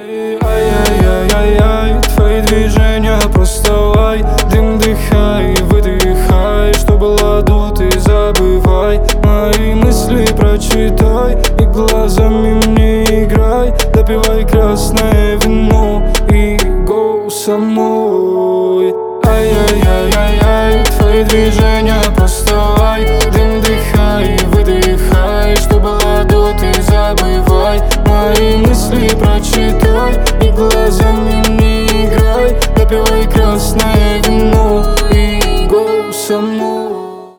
Ай-яй-яй-яй-яй, твои движения просто лай. Дым вдыхай, выдыхай, что было до, ты забывай. Мои мысли прочитай и глазами мне играй. Допивай красное вино и go со мной. Ай-яй-яй-яй-яй, твои движения